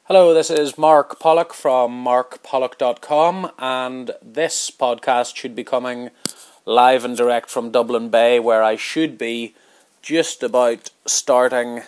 Hello, this is Mark Pollock from markpollock.com, and this podcast should be coming live and direct from Dublin Bay, where I should be just about starting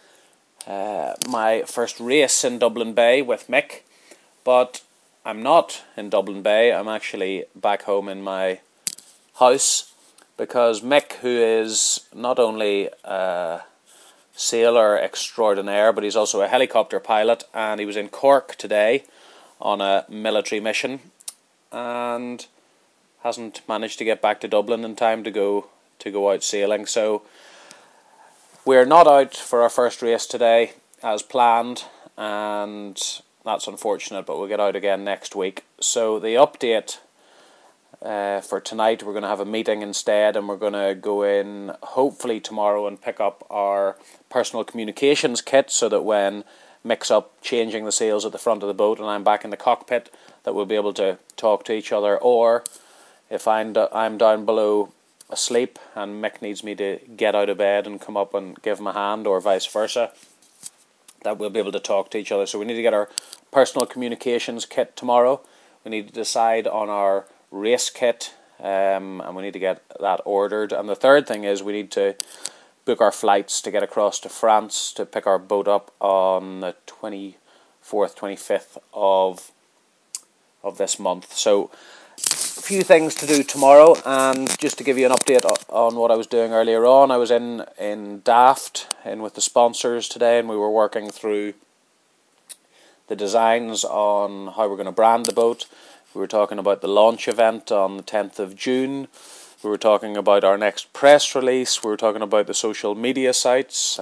my first race in Dublin Bay with Mick, but I'm not in Dublin Bay. I'm actually back home in my house because Mick, who is not only sailor extraordinaire, but he's also a helicopter pilot, and he was in Cork today on a military mission and hasn't managed to get back to Dublin in time to go out sailing. So we're not out for our first race today as planned, and that's unfortunate, but we'll get out again next week. So the update for tonight, we're going to have a meeting instead, and we're going to go in hopefully tomorrow and pick up our personal communications kit, so that when Mick's up changing the sails at the front of the boat and I'm back in the cockpit, that we'll be able to talk to each other. Or if I'm down below asleep and Mick needs me to get out of bed and come up and give him a hand, or vice versa, that we'll be able to talk to each other. So we need to get our personal communications kit tomorrow. We need to decide on our race kit, and we need to get that ordered. And the third thing is we need to book our flights to get across to France to pick our boat up on the 24th, 25th of this month. So a few things to do tomorrow, and just to give you an update on what I was doing earlier on, I was in Daft with the sponsors today, and we were working through the designs on how we're going to brand the boat. We were talking about the launch event on the 10th of June. We were talking about our next press release. We were talking about the social media sites,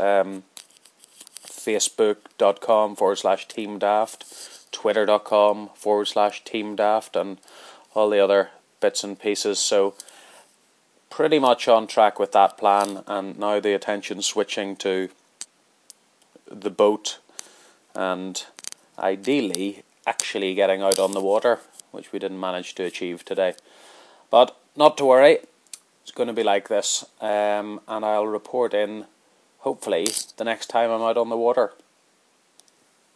facebook.com/Team Daft, twitter.com/Team Daft, and all the other bits and pieces. So pretty much on track with that plan, and now the attention switching to the boat and ideally actually getting out on the water, which we didn't manage to achieve today. But not to worry, it's going to be like this, and I'll report in hopefully the next time I'm out on the water.